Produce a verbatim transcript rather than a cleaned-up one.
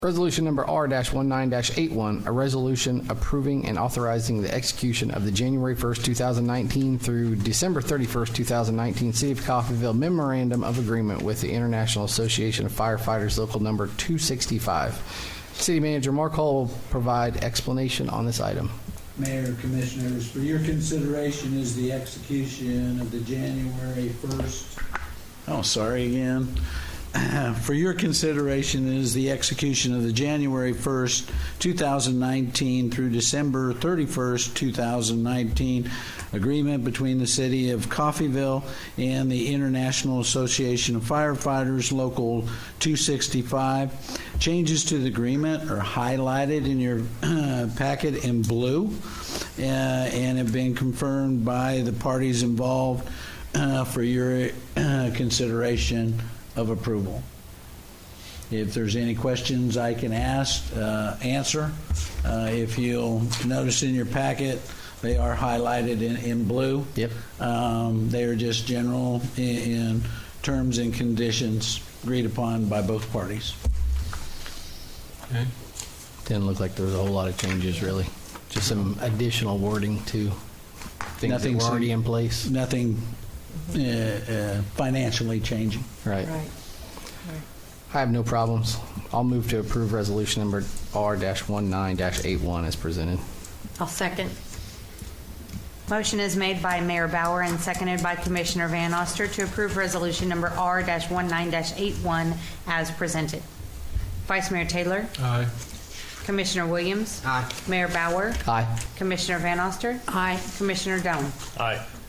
Resolution number R nineteen eighty-one, a resolution approving and authorizing the execution of the January first, two thousand nineteen through December thirty-first, two thousand nineteen City of Coffeyville Memorandum of Agreement with the International Association of Firefighters, local number two sixty-five. City Manager Mark Hall will provide explanation on this item. Mayor, Commissioners, for your consideration is the execution of the January first. Oh, sorry again. For your consideration is the execution of the January first, two thousand nineteen through December thirty-first, two thousand nineteen agreement between the City of Coffeyville and the International Association of Firefighters, Local two sixty-five. Changes to the agreement are highlighted in your uh, packet in blue uh, and have been confirmed by the parties involved uh, for your uh, consideration of approval. If there's any questions I can ask, uh, answer. Uh, if you'll notice in your packet, they are highlighted in, in blue. Yep. Um, they are just general in, in terms and conditions agreed upon by both parties. Okay. Didn't look like there was a whole lot of changes, really. Just some additional wording to things Nothing that were already sig- in place. Nothing uh, uh, financially changing. Right. Right. I have no problems. I'll move to approve resolution number R nineteen eighty-one as presented. I'll second. Motion is made by Mayor Bauer and seconded by Commissioner Van Oster to approve resolution number R nineteen eighty-one as presented. Vice Mayor Taylor? Aye. Commissioner Williams? Aye. Mayor Bauer? Aye. Commissioner Van Oster? Aye. Commissioner Doan? Aye.